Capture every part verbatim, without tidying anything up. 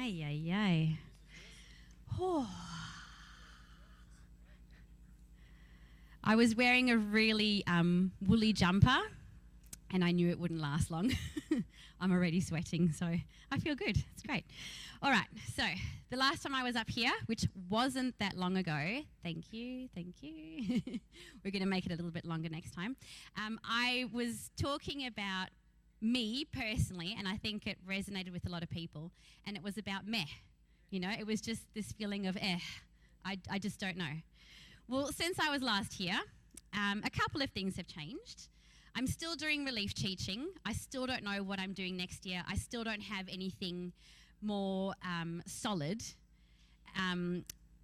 Ay, ay, ay. Oh. I was wearing a really um, woolly jumper and I knew it wouldn't last long. I'm already sweating, so I feel good. It's great. All right, so the last time I was up here, which wasn't that long ago, thank you, thank you. We're going to make it a little bit longer next time. Um, I was talking about me personally, and I think it resonated with a lot of people, and it was about meh. You know, it was just this feeling of eh, I, I just don't know. Well, since I was last here, um, a couple of things have changed. I'm still doing relief teaching. I still don't know what I'm doing next year. I still don't have anything more um, solid, um,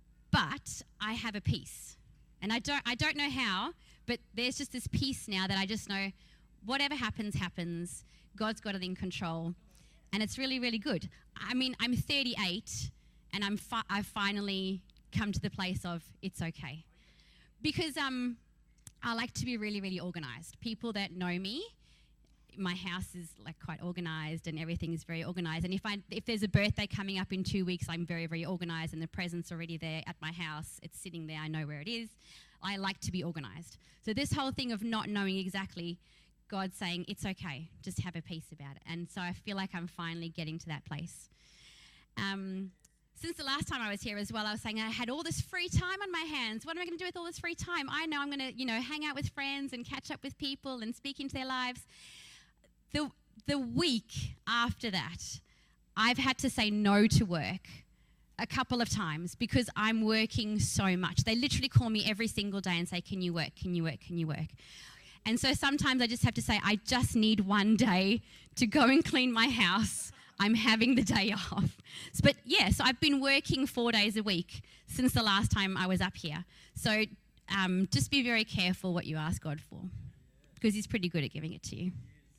but I have a peace. And I don't, I don't know how, but there's just this peace now that I just know whatever happens, happens. God's got it in control. And it's really, really good. I mean, I'm thirty-eight, and I'm fi- I've finally come to the place of it's okay. Because um, I like to be really, really organised. People that know me, my house is like quite organised and everything is very organised. And if I if there's a birthday coming up in two weeks, I'm very, very organised and the present's already there at my house. It's sitting there. I know where it is. I like to be organised. So this whole thing of not knowing exactly, God's saying, it's okay. Just have a peace about it. And so I feel like I'm finally getting to that place. Um... Since the last time I was here as well, I was saying I had all this free time on my hands. What am I going to do with all this free time? I know I'm going to, you know, hang out with friends and catch up with people and speak into their lives. The, the week after that, I've had to say no to work a couple of times because I'm working so much. They literally call me every single day and say, can you work, can you work, can you work? And so sometimes I just have to say, I just need one day to go and clean my house. I'm having the day off. But yes, yeah, so I've been working four days a week since the last time I was up here. So um, just be very careful what you ask God for, because he's pretty good at giving it to you.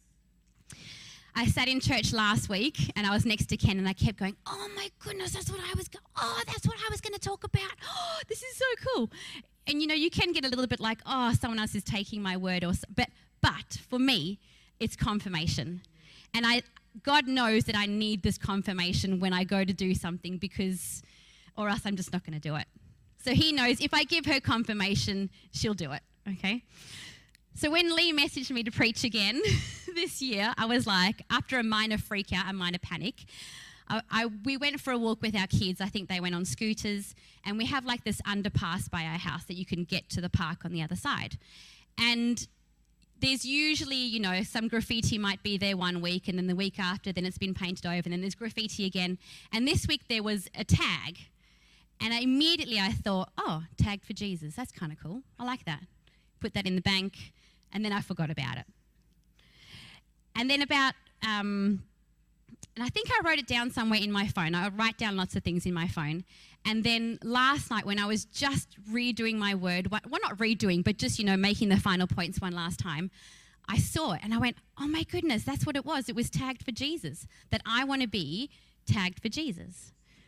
I sat in church last week and I was next to Ken and I kept going, oh my goodness, that's what I was go- oh, that's what I was going to talk about. Oh, this is so cool. And you know, you can get a little bit like, oh, someone else is taking my word, or but but for me, it's confirmation. And I God knows that I need this confirmation when I go to do something, because, or else I'm just not going to do it. So he knows if I give her confirmation, she'll do it, okay? So when Lee messaged me to preach again this year, I was like, after a minor freak out, a minor panic, I, I, we went for a walk with our kids. I think they went on scooters, and we have like this underpass by our house that you can get to the park on the other side. And there's usually, you know, some graffiti might be there one week, and then the week after, then it's been painted over, and then there's graffiti again. And this week there was a tag, and I immediately I thought, oh, tagged for Jesus. That's kind of cool. I like that. Put that in the bank, and then I forgot about it. And then about, um, and I think I wrote it down somewhere in my phone. I write down lots of things in my phone. And then last night when I was just redoing my word, well, not redoing, but just, you know, making the final points one last time, I saw it and I went, oh my goodness, that's what it was. It was tagged for Jesus, that I want to be tagged for Jesus.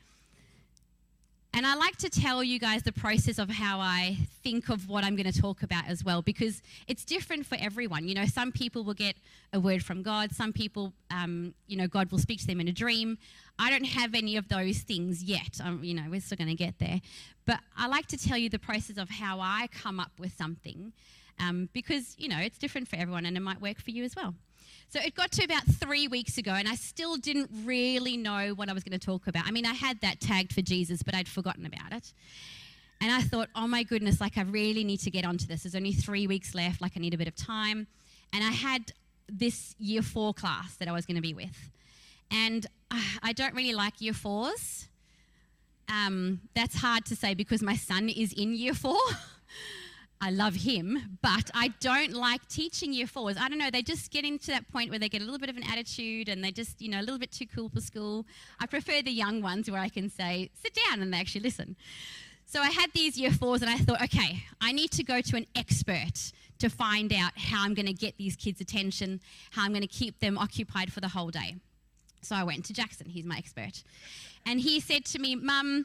And I like to tell you guys the process of how I think of what I'm going to talk about as well, because it's different for everyone. You know, some people will get a word from God. Some people, um, you know, God will speak to them in a dream. I don't have any of those things yet. Um, you know, we're still going to get there. But I like to tell you the process of how I come up with something, um, because, you know, it's different for everyone and it might work for you as well. So it got to about three weeks ago and I still didn't really know what I was going to talk about. I mean, I had that tagged for Jesus, but I'd forgotten about it. And I thought, oh my goodness, like I really need to get onto this. There's only three weeks left, like I need a bit of time. And I had this year four class that I was going to be with. And uh, I don't really like year fours. Um, that's hard to say because my son is in year four. I love him, but I don't like teaching year fours. I don't know, they just get into that point where they get a little bit of an attitude and they're just, you know, a little bit too cool for school. I prefer the young ones where I can say, sit down, and they actually listen. So I had these year fours and I thought, okay, I need to go to an expert to find out how I'm going to get these kids' attention, how I'm going to keep them occupied for the whole day. So I went to Jackson, he's my expert. And he said to me, Mum,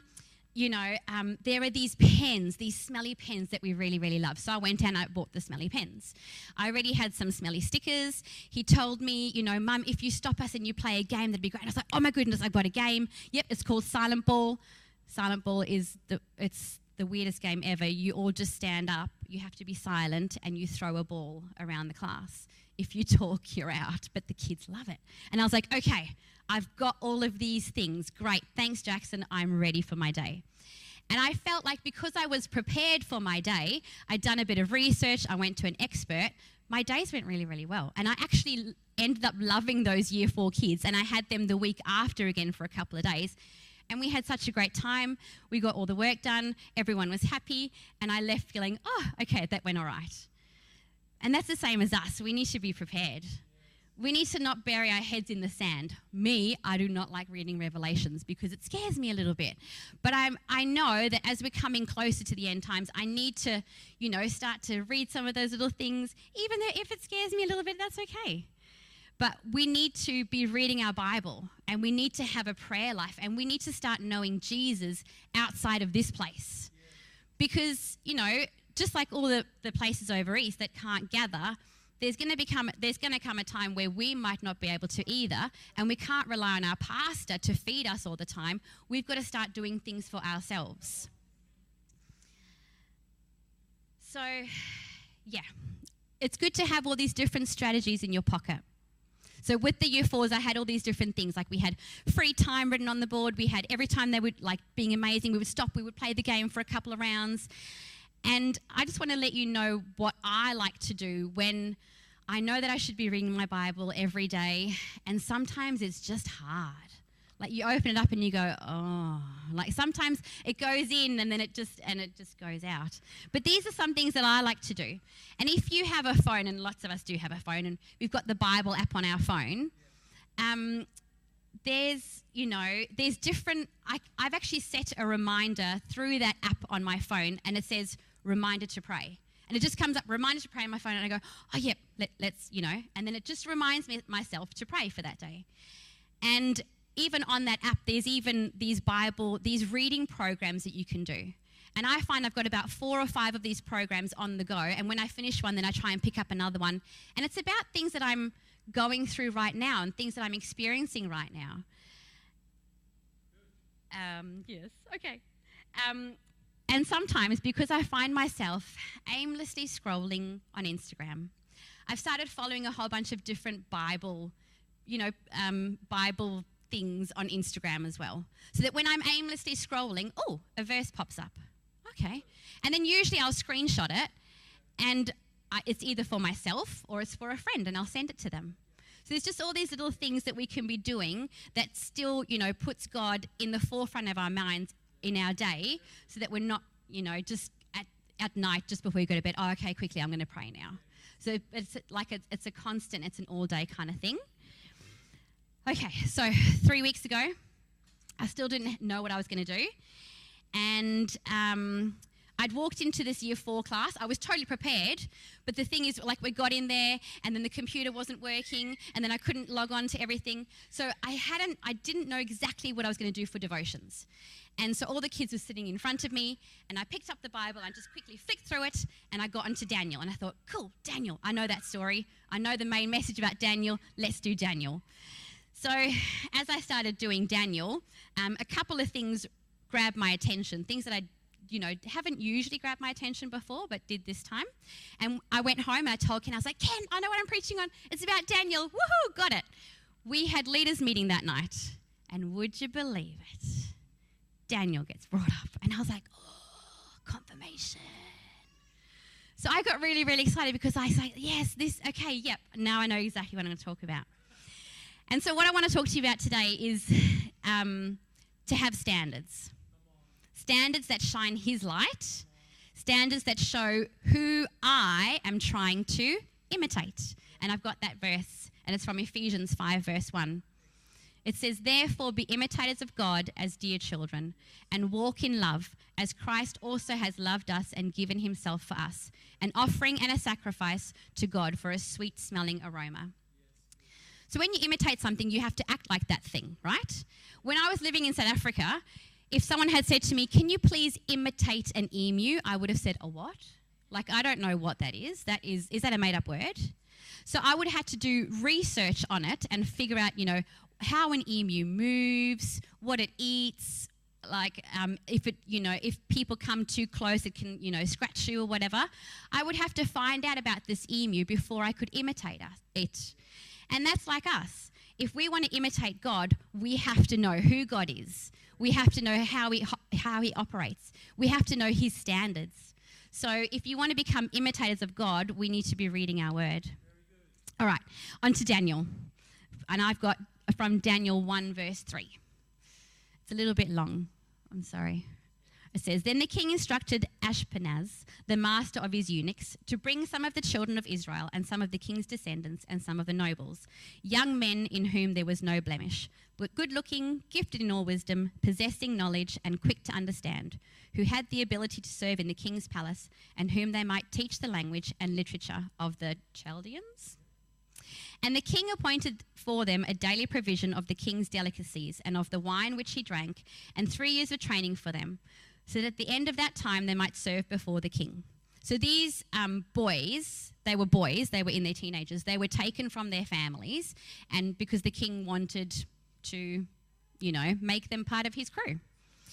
you know, um, there are these pens, these smelly pens that we really, really love. So I went and I bought the smelly pens. I already had some smelly stickers. He told me, you know, Mum, if you stop us and you play a game, that'd be great. And I was like, oh my goodness, I've got a game. Yep, it's called Silent Ball. Silent Ball is the, it's the weirdest game ever. You all just stand up, you have to be silent, and you throw a ball around the class. If you talk, you're out, but the kids love it. And I was like, okay, I've got all of these things. Great, thanks, Jackson. I'm ready for my day. And I felt like because I was prepared for my day, I'd done a bit of research, I went to an expert, my days went really, really well. And I actually ended up loving those year four kids, and I had them the week after again for a couple of days. And we had such a great time. We got all the work done, everyone was happy, and I left feeling, oh, okay, that went all right. And that's the same as us. We need to be prepared. We need to not bury our heads in the sand. Me, I do not like reading Revelations because it scares me a little bit. But I'm, I know that as we're coming closer to the end times, I need to, you know, start to read some of those little things. Even though if it scares me a little bit, that's okay. But we need to be reading our Bible, and we need to have a prayer life, and we need to start knowing Jesus outside of this place. Because, you know, just like all the, the places over east that can't gather, there's going to become there's going to come a time where we might not be able to either, and we can't rely on our pastor to feed us all the time. We've got to start doing things for ourselves. So, yeah, it's good to have all these different strategies in your pocket. So with the year fours, I had all these different things. Like we had free time written on the board. We had every time they would, like being amazing, we would stop, we would play the game for a couple of rounds. And I just want to let you know what I like to do when I know that I should be reading my Bible every day, and sometimes it's just hard. Like you open it up and you go, oh, like sometimes it goes in and then it just, and it just goes out. But these are some things that I like to do. And if you have a phone, and lots of us do have a phone, and we've got the Bible app on our phone, um, there's, you know, there's different, I, I've actually set a reminder through that app on my phone, and it says, reminder to pray. And it just comes up, reminder to pray on my phone, and I go, oh, yep, let, let's, you know, and then it just reminds me myself to pray for that day. And even on that app, there's even these Bible, these reading programs that you can do. And I find I've got about four or five of these programs on the go. And when I finish one, then I try and pick up another one. And it's about things that I'm going through right now and things that I'm experiencing right now. Um, yes, okay. Um, and sometimes, because I find myself aimlessly scrolling on Instagram, I've started following a whole bunch of different Bible, you know, um, Bible things on Instagram as well. So that when I'm aimlessly scrolling, oh, a verse pops up. Okay. And then usually I'll screenshot it, and I, it's either for myself or it's for a friend, and I'll send it to them. So there's just all these little things that we can be doing that still, you know, puts God in the forefront of our minds in our day, so that we're not, you know, just at, at night, just before you go to bed, oh, okay, quickly, I'm going to pray now. So it's like a, it's a constant, it's an all-day kind of thing. Okay, so three weeks ago, I still didn't know what I was going to do. And um, I'd walked into this year four class. I was totally prepared. But the thing is, like, we got in there, and then the computer wasn't working, and then I couldn't log on to everything. So I hadn't, I didn't know exactly what I was going to do for devotions. And so all the kids were sitting in front of me, and I picked up the Bible and just quickly flicked through it, and I got into Daniel. And I thought, cool, Daniel, I know that story. I know the main message about Daniel. Let's do Daniel. So as I started doing Daniel, um, a couple of things grabbed my attention, things that I, you know, haven't usually grabbed my attention before, but did this time. And I went home and I told Ken, I was like, Ken, I know what I'm preaching on. It's about Daniel. Woohoo, got it. We had leaders meeting that night, and would you believe it? Daniel gets brought up, and I was like, oh, confirmation. So I got really, really excited because I was like, yes, this, okay, yep, now I know exactly what I'm going to talk about. And so what I want to talk to you about today is um, to have standards. Standards that shine His light. Standards that show who I am trying to imitate. And I've got that verse, and it's from Ephesians five, verse one. It says, therefore be imitators of God as dear children, and walk in love, as Christ also has loved us and given Himself for us, an offering and a sacrifice to God for a sweet-smelling aroma. So when you imitate something, you have to act like that thing, right? When I was living in South Africa, if someone had said to me, can you please imitate an emu? I would have said, a what? Like, I don't know what that is. That is, is that a made up word? So I would have had to do research on it and figure out, you know, how an emu moves, what it eats, like um, if it, you know, if people come too close, it can, you know, scratch you or whatever. I would have to find out about this emu before I could imitate it. And that's like us. If we want to imitate God, we have to know who God is. We have to know how he, how he operates. We have to know his standards. So if you want to become imitators of God, we need to be reading our word. All right, on to Daniel. And I've got from Daniel one verse three. It's a little bit long. I'm sorry. It says, then the king instructed Ashpenaz, the master of his eunuchs, to bring some of the children of Israel and some of the king's descendants and some of the nobles, young men in whom there was no blemish, but good-looking, gifted in all wisdom, possessing knowledge and quick to understand, who had the ability to serve in the king's palace and whom they might teach the language and literature of the Chaldeans. And the king appointed for them a daily provision of the king's delicacies and of the wine which he drank, and three years of training for them, so that at the end of that time they might serve before the king. So these um, boys, they were boys, they were in their teenagers, they were taken from their families, and because the king wanted to, you know, make them part of his crew.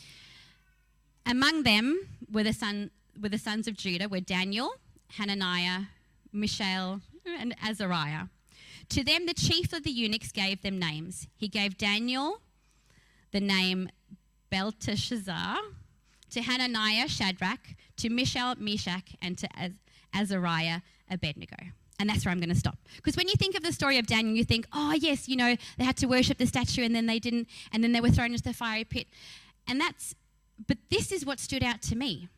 Among them were the, son, were the sons of Judah, were Daniel, Hananiah, Mishael, and Azariah. To them, the chief of the eunuchs gave them names. He gave Daniel the name Belteshazzar, to Hananiah, Shadrach, to Mishael, Meshach, and to Az- Azariah, Abednego. And that's where I'm going to stop. Because when you think of the story of Daniel, you think, oh, yes, you know, they had to worship the statue and then they didn't, and then they were thrown into the fiery pit. And that's, but this is what stood out to me.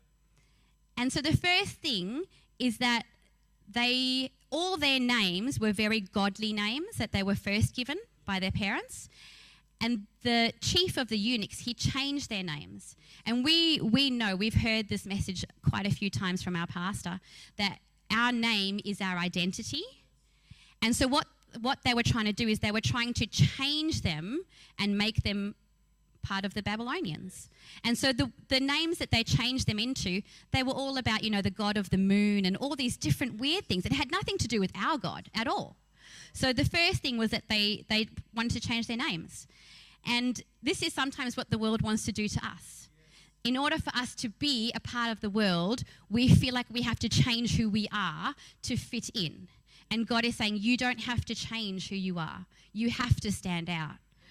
And so the first thing is that they, all their names were very godly names that they were first given by their parents. And the chief of the eunuchs, he changed their names. And we we know, we've heard this message quite a few times from our pastor, that our name is our identity. And so what, what they were trying to do is they were trying to change them and make them part of the Babylonians. And so the, the names that they changed them into, they were all about, you know, the god of the moon and all these different weird things. It had nothing to do with our God at all. So the first thing was that they, they wanted to change their names. And this is sometimes what the world wants to do to us. In order for us to be a part of the world, we feel like we have to change who we are to fit in. And God is saying, you don't have to change who you are. You have to stand out.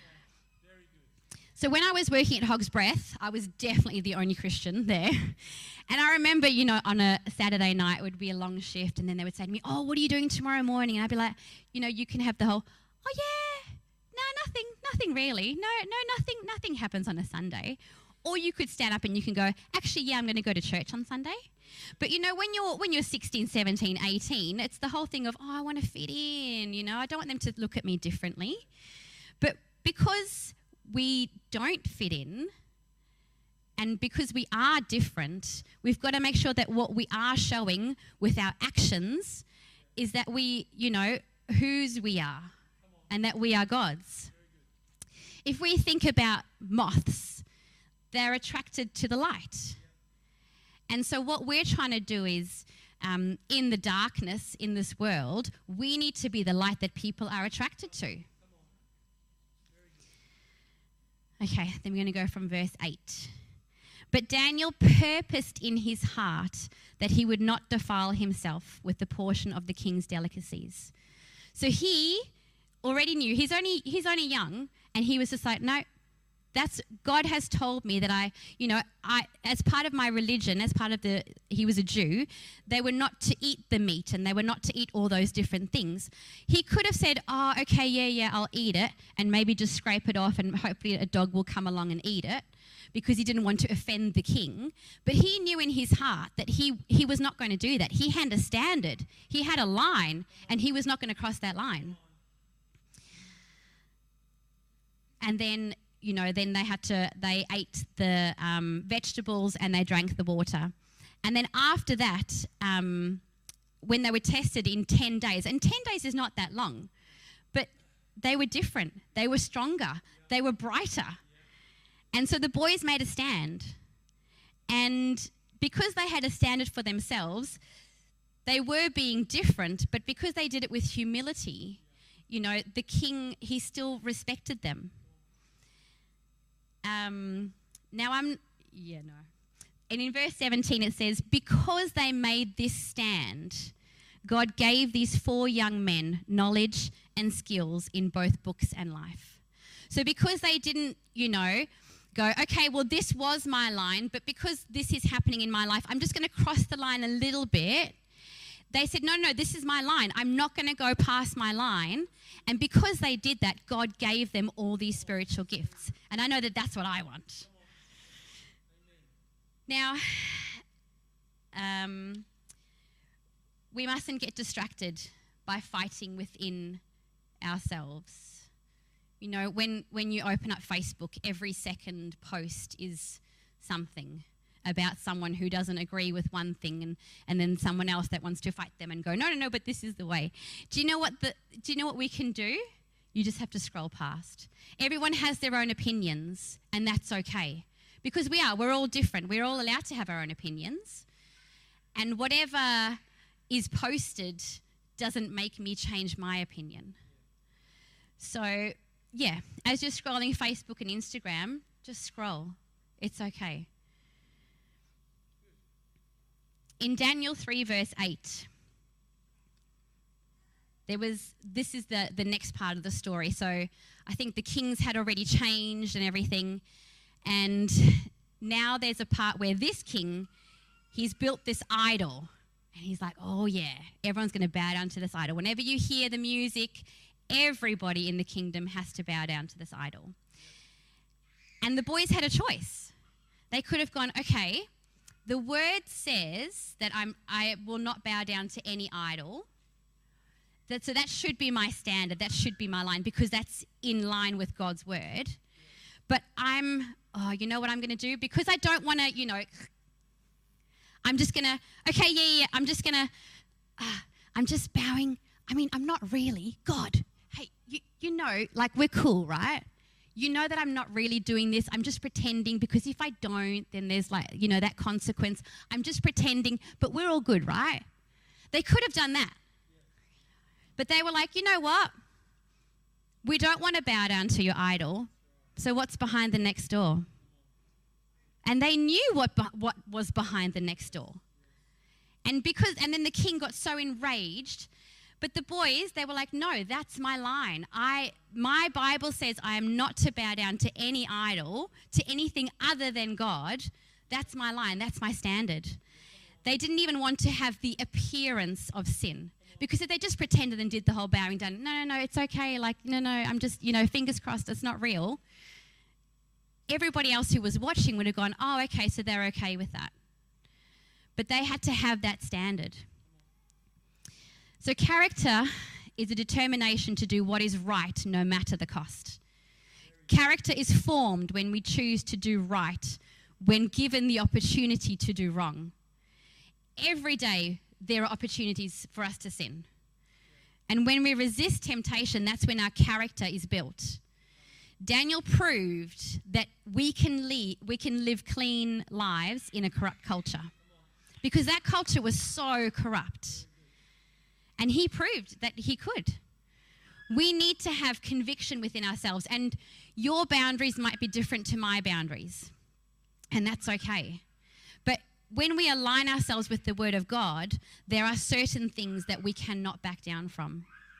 So when I was working at Hog's Breath, I was definitely the only Christian there. And I remember, you know, on a Saturday night, it would be a long shift, and then they would say to me, oh, what are you doing tomorrow morning? And I'd be like, you know, you can have the whole, oh, yeah, no, nothing, nothing really. No, no, nothing, nothing happens on a Sunday. Or you could stand up and you can go, actually, yeah, I'm going to go to church on Sunday. But, you know, when you're when you're sixteen, seventeen, eighteen, it's the whole thing of, oh, I want to fit in, you know, I don't want them to look at me differently. But because we don't fit in, and because we are different, we've got to make sure that what we are showing with our actions is that we, you know, whose we are and that we are God's. If we think about moths, they're attracted to the light. And so what we're trying to do is, um, in the darkness in this world, we need to be the light that people are attracted to. Okay, then we're going to go from verse eight. But Daniel purposed in his heart that he would not defile himself with the portion of the king's delicacies. So he already knew, he's only he's only young, and he was just like, no, that's, God has told me that I, you know, I, as part of my religion, as part of the, he was a Jew, they were not to eat the meat and they were not to eat all those different things. He could have said, oh, okay, yeah, yeah, I'll eat it, and maybe just scrape it off and hopefully a dog will come along and eat it, because he didn't want to offend the king. But he knew in his heart that he, he was not going to do that. He had a standard. He had a line, and he was not going to cross that line. And then, you know, then they had to, they ate the um, vegetables and they drank the water. And then after that, um, when they were tested in ten days, and ten days is not that long, but they were different. They were stronger. They were brighter. And so the boys made a stand. And because they had a standard for themselves, they were being different, but because they did it with humility, you know, the king, he still respected them. Um, now I'm, yeah, no. And in verse seventeen it says, because they made this stand, God gave these four young men knowledge and skills in both books and life. So because they didn't, you know, go, okay, well, this was my line, but because this is happening in my life, I'm just going to cross the line a little bit. They said, no, no, this is my line. I'm not going to go past my line. And because they did that, God gave them all these spiritual gifts. And I know that that's what I want. Now, um, we mustn't get distracted by fighting within ourselves. You know, when, when you open up Facebook, every second post is something about someone who doesn't agree with one thing, and, and then someone else that wants to fight them and go, no, no, no, but this is the way. Do you know what the do you know what we can do? You just have to scroll past. Everyone has their own opinions, and that's okay. Because we are, we're all different. We're all allowed to have our own opinions. And whatever is posted doesn't make me change my opinion. So, yeah, as you're scrolling Facebook and Instagram, just scroll. It's okay. In Daniel three, verse eight, there was, this is the, the next part of the story. So I think the kings had already changed and everything. And now there's a part where this king, he's built this idol. And he's like, oh yeah, everyone's going to bow down to this idol. Whenever you hear the music, everybody in the kingdom has to bow down to this idol. And the boys had a choice. They could have gone, okay, the word says that I'm, I will not bow down to any idol. That, so that should be my standard. That should be my line, because that's in line with God's word. But I'm, oh, you know what I'm going to do? Because I don't want to, you know, I'm just going to, okay, yeah, yeah, I'm just going to, uh, I'm just bowing. I mean, I'm not really. God, hey, you, you know, like we're cool, right? You know that I'm not really doing this. I'm just pretending, because if I don't, then there's like, you know, that consequence. I'm just pretending, but we're all good, right? They could have done that. But they were like, you know what? We don't want to bow down to your idol. So what's behind the next door? And they knew what what was behind the next door. And because, and then the king got so enraged. But the boys, they were like, no, that's my line. I, my Bible says I am not to bow down to any idol, to anything other than God. That's my line. That's my standard. They didn't even want to have the appearance of sin. Because if they just pretended and did the whole bowing down, no, no, no, it's okay. Like, no, no, I'm just, you know, fingers crossed, it's not real. Everybody else who was watching would have gone, oh, okay, so they're okay with that. But they had to have that standard. So character is a determination to do what is right no matter the cost. Character is formed when we choose to do right, when given the opportunity to do wrong. Every day there are opportunities for us to sin. And when we resist temptation, that's when our character is built. Daniel proved that we can, le- we can live clean lives in a corrupt culture, because that culture was so corrupt. And he proved that he could. We need to have conviction within ourselves, and your boundaries might be different to my boundaries, and that's okay. But when we align ourselves with the Word of God, there are certain things that we cannot back down from.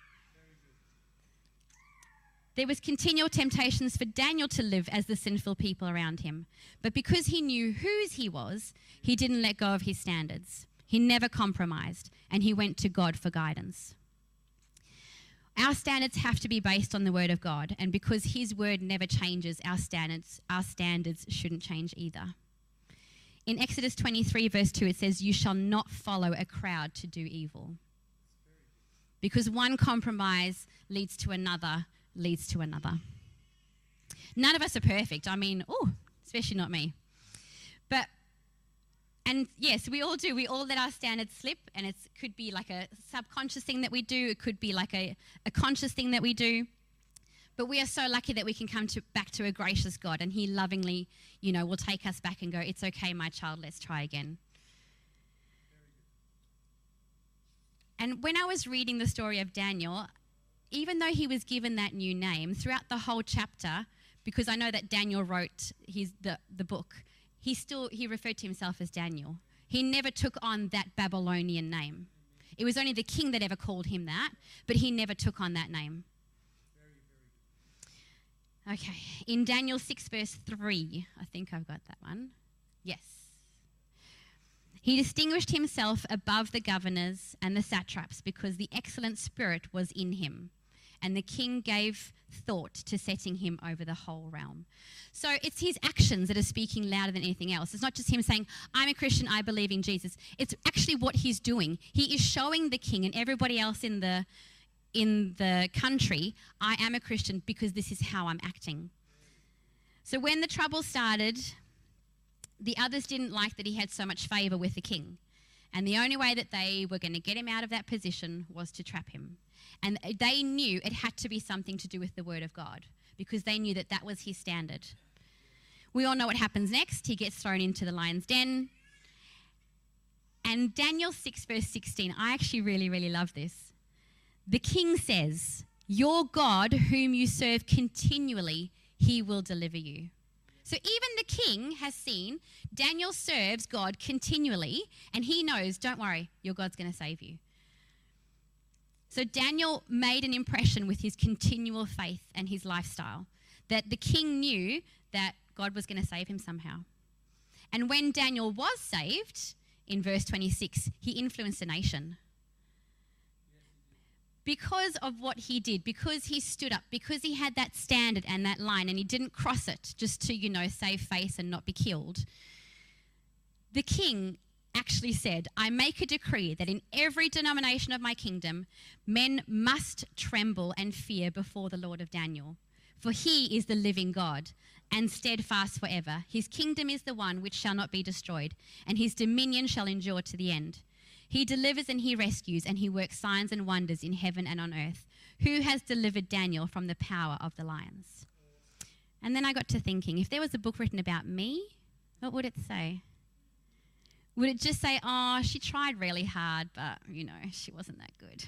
There was continual temptations for Daniel to live as the sinful people around him. But because he knew whose he was, he didn't let go of his standards. He never compromised, and he went to God for guidance. Our standards have to be based on the Word of God, and because His Word never changes, our standards, our standards shouldn't change either. In Exodus twenty-three, verse two, it says, "You shall not follow a crowd to do evil." Because one compromise leads to another, leads to another. None of us are perfect. I mean, oh, especially not me. But And yes, we all do. We all let our standards slip, and it could be like a subconscious thing that we do. It could be like a, a conscious thing that we do. But we are so lucky that we can come to, back to a gracious God, and he lovingly, you know, will take us back and go, it's okay, my child, let's try again. And when I was reading the story of Daniel, even though he was given that new name, throughout the whole chapter, because I know that Daniel wrote his, the, the book, he still, he referred to himself as Daniel. He never took on that Babylonian name. It was only the king that ever called him that, but he never took on that name. Okay, in Daniel six verse three, I think I've got that one. Yes. He distinguished himself above the governors and the satraps because the excellent spirit was in him, and the king gave thought to setting him over the whole realm. So it's his actions that are speaking louder than anything else. It's not just him saying, I'm a Christian, I believe in Jesus. It's actually what he's doing. He is showing the king and everybody else in the in the country, I am a Christian because this is how I'm acting. So when the trouble started, the others didn't like that he had so much favour with the king. And the only way that they were going to get him out of that position was to trap him. And they knew it had to be something to do with the word of God, because they knew that that was his standard. We all know what happens next. He gets thrown into the lion's den. And Daniel six verse sixteen, I actually really, really love this. The king says, your God whom you serve continually, he will deliver you. So even the king has seen Daniel serves God continually, and he knows, don't worry, your God's going to save you. So Daniel made an impression with his continual faith and his lifestyle, that the king knew that God was going to save him somehow. And when Daniel was saved, in verse twenty-six, he influenced a nation. Because of what he did, because he stood up, because he had that standard and that line, and he didn't cross it just to, you know, save face and not be killed, the king actually said, I make a decree that in every denomination of my kingdom, men must tremble and fear before the Lord of Daniel. For he is the living God and steadfast forever. His kingdom is the one which shall not be destroyed, and his dominion shall endure to the end. He delivers and he rescues, and he works signs and wonders in heaven and on earth. Who has delivered Daniel from the power of the lions? And then I got to thinking, if there was a book written about me, what would it say? Would it just say, oh, she tried really hard, but, you know, she wasn't that good?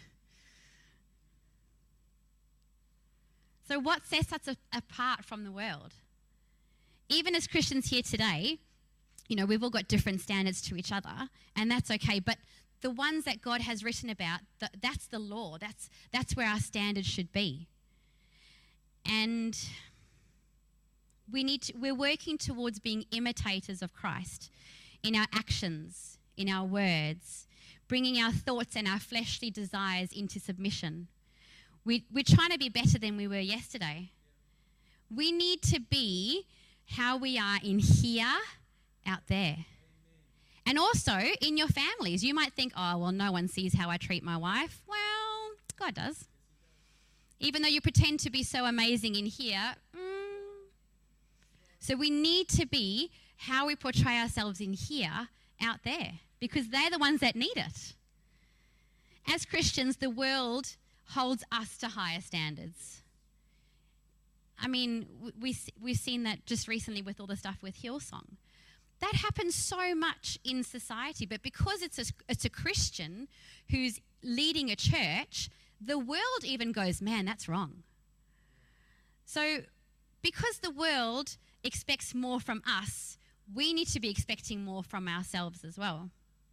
So what sets us apart from the world? Even as Christians here today, you know, we've all got different standards to each other, and that's okay. But the ones that God has written about, that's the law. That's, that's where our standards should be. And we need to, we're working towards being imitators of Christ in our actions, in our words, bringing our thoughts and our fleshly desires into submission. We, we're trying to be better than we were yesterday. We need to be how we are in here, out there. And also in your families. You might think, oh, well, no one sees how I treat my wife. Well, God does. Even though you pretend to be so amazing in here. Mm. So we need to be how we portray ourselves in here, out there, because they're the ones that need it. As Christians, the world holds us to higher standards. I mean, we, we've seen that just recently with all the stuff with Hillsong. That happens so much in society, but because it's a, it's a Christian who's leading a church, the world even goes, man, that's wrong. So because the world expects more from us, we need to be expecting more from ourselves as well.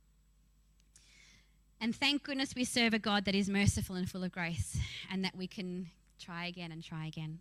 And thank goodness we serve a God that is merciful and full of grace, and that we can try again and try again.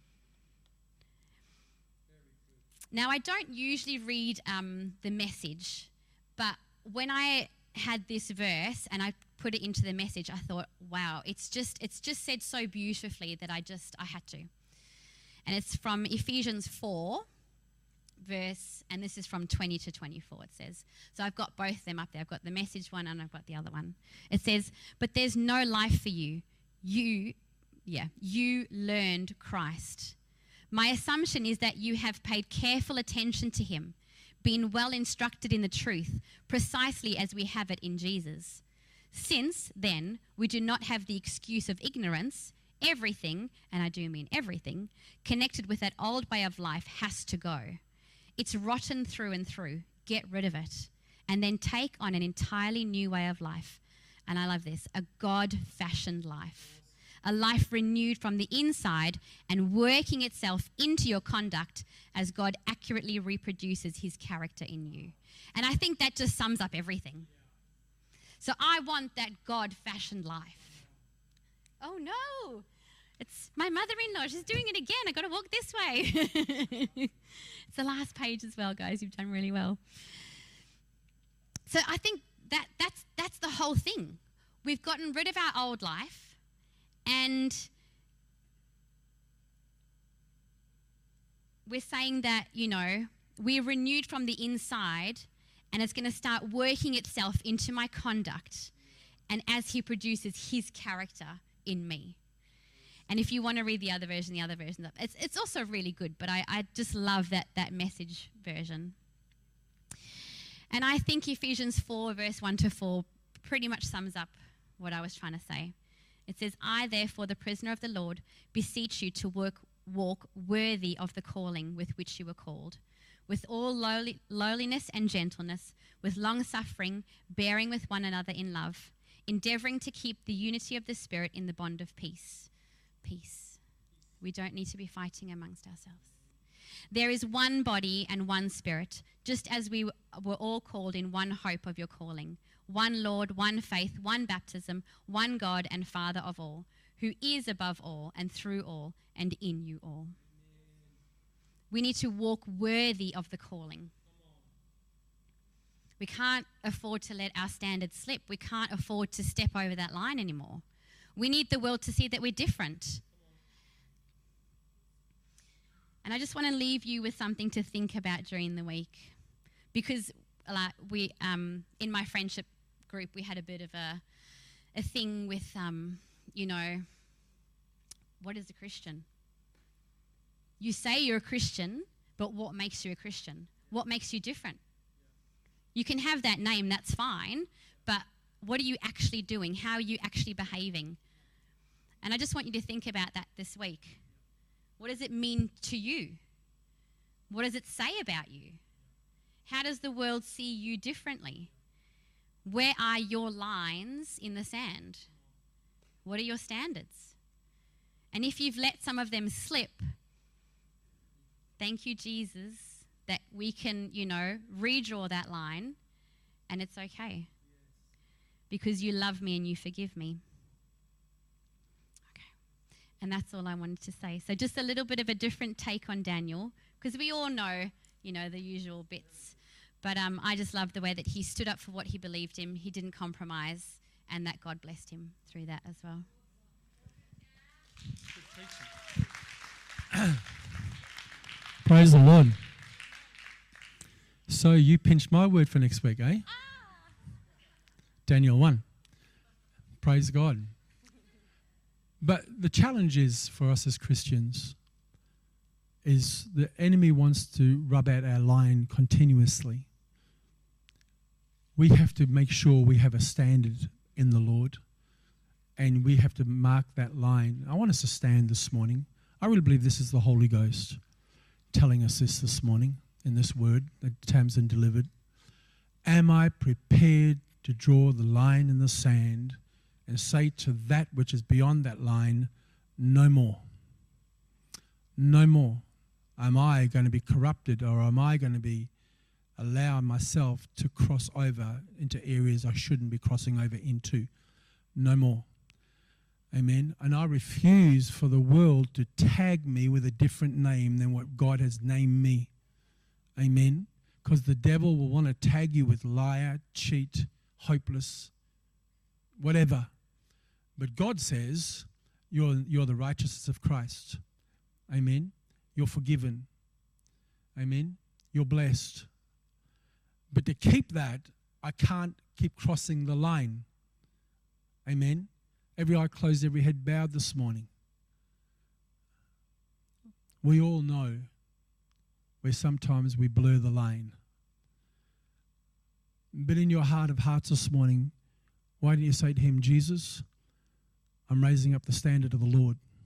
Now, I don't usually read um, the Message, but when I had this verse and I put it into the Message, I thought, wow, it's just it's just said so beautifully that I just, I had to. And it's from Ephesians four, verse, and this is from twenty to twenty-four, it says. So I've got both of them up there. I've got the Message one and I've got the other one. It says, but there's no life for you. You, yeah, you learned Christ. My assumption is that you have paid careful attention to him, been well instructed in the truth, precisely as we have it in Jesus. Since, then, we do not have the excuse of ignorance, Everything, and I do mean everything, connected with that old way of life has to go. It's rotten through and through. Get rid of it. And then take on an entirely new way of life. And I love this, a God-fashioned life. A life renewed from the inside and working itself into your conduct as God accurately reproduces his character in you. And I think that just sums up everything. So I want that God-fashioned life. Oh no, it's my mother-in-law. She's doing it again. I got to walk this way. It's the last page as well, guys. You've done really well. So I think that that's that's the whole thing. We've gotten rid of our old life, and we're saying that, you know, we're renewed from the inside, and it's going to start working itself into my conduct, and as he produces his character in me. And if you want to read the other version, the other version, it's it's also really good, but I, I just love that that message version. And I think Ephesians four, verse one to four, pretty much sums up what I was trying to say. It says, I, therefore, the prisoner of the Lord, beseech you to work, walk worthy of the calling with which you were called, with all lowly, lowliness and gentleness, with long-suffering, bearing with one another in love, endeavouring to keep the unity of the Spirit in the bond of peace. Peace. We don't need to be fighting amongst ourselves. There is one body and one Spirit, just as we were all called in one hope of your calling. One Lord, one faith, one baptism, one God and Father of all, who is above all and through all and in you all. We need to walk worthy of the calling. We can't afford to let our standards slip. We can't afford to step over that line anymore. We need the world to see that we're different. And I just want to leave you with something to think about during the week. Because like, we, um, in my friendship group, we had a bit of a, a thing with, um, you know, what is a Christian? You say you're a Christian, but what makes you a Christian? What makes you different? You can have that name, that's fine, but what are you actually doing? How are you actually behaving? And I just want you to think about that this week. What does it mean to you? What does it say about you? How does the world see you differently? Where are your lines in the sand? What are your standards? And if you've let some of them slip, thank you, Jesus, that we can, you know, redraw that line, and it's okay. Because you love me and you forgive me. Okay. And that's all I wanted to say. So just a little bit of a different take on Daniel, because we all know, you know, the usual bits. But um, I just love the way that he stood up for what he believed in. He didn't compromise, and that God blessed him through that as well. Praise the Lord. So you pinched my word for next week, eh? Daniel one. Praise God. But the challenge is for us as Christians is the enemy wants to rub out our line continuously. We have to make sure we have a standard in the Lord, and we have to mark that line. I want us to stand this morning. I really believe this is the Holy Ghost telling us this this morning in this word that Tamsin delivered. Am I prepared to draw the line in the sand and say to that which is beyond that line, no more? No more. Am I going to be corrupted, or am I going to be allow myself to cross over into areas I shouldn't be crossing over into? No more. Amen. And I refuse for the world to tag me with a different name than what God has named me. Amen. Because the devil will want to tag you with liar, cheat, hopeless, whatever. But God says you're, you're the righteousness of Christ. Amen. You're forgiven. Amen. You're blessed. But to keep that, I can't keep crossing the line. Amen. Every eye closed, every head bowed this morning. We all know where sometimes we blur the line. But in your heart of hearts this morning, why don't you say to him, Jesus, I'm raising up the standard of the Lord.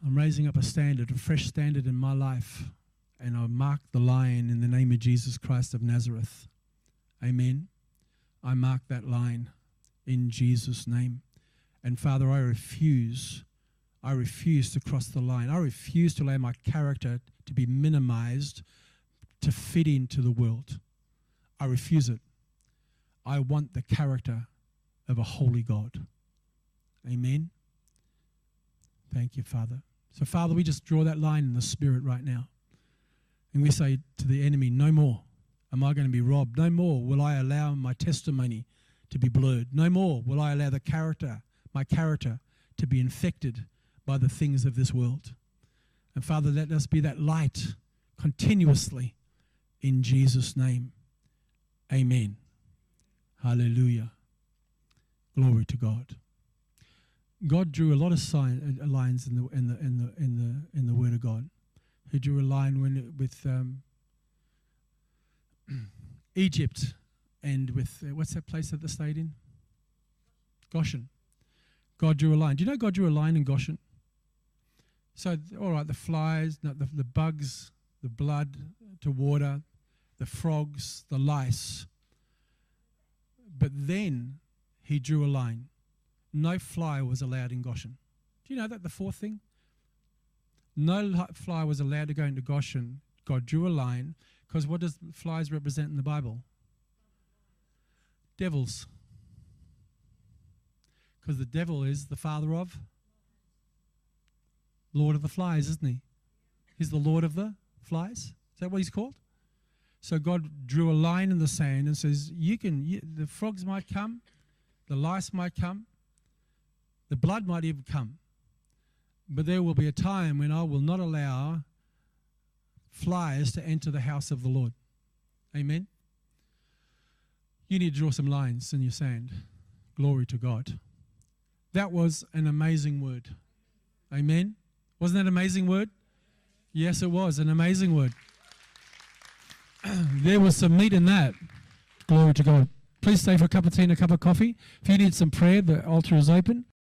I'm raising up a standard, a fresh standard in my life. And I mark the line in the name of Jesus Christ of Nazareth. Amen. I mark that line in Jesus' name. And Father, I refuse, I refuse to cross the line. I refuse to allow my character to be minimized to fit into the world. I refuse it. I want the character of a holy God. Amen. Thank you, Father. So, Father, we just draw that line in the Spirit right now. And we say to the enemy, no more am I going to be robbed. No more will I allow my testimony to be blurred. No more will I allow the character, my character, to be infected by the things of this world. And Father, let us be that light continuously in Jesus' name. Amen. Hallelujah. Glory to God. God drew a lot of sign, uh, lines in the in the in the in the in the Word of God. He drew a line when it, with um, Egypt and with uh, what's that place that they stayed in? Goshen. God drew a line. Do you know God drew a line in Goshen? So, all right, the flies, no, the, the bugs, the blood to water, the frogs, the lice. But then he drew a line. No fly was allowed in Goshen. Do you know that, the fourth thing? No fly was allowed to go into Goshen. God drew a line, because what does flies represent in the Bible? Devils. Because the devil is the father of Lord of the flies, isn't he? He's the Lord of the flies. Is that what he's called? So God drew a line in the sand and says, you can, you, the frogs might come, the lice might come, the blood might even come. But there will be a time when I will not allow flies to enter the house of the Lord. Amen? You need to draw some lines in your sand. Glory to God. That was an amazing word. Amen? Wasn't that an amazing word? Yes, it was an amazing word. There was some meat in that. Glory to God. Please stay for a cup of tea and a cup of coffee. If you need some prayer, the altar is open.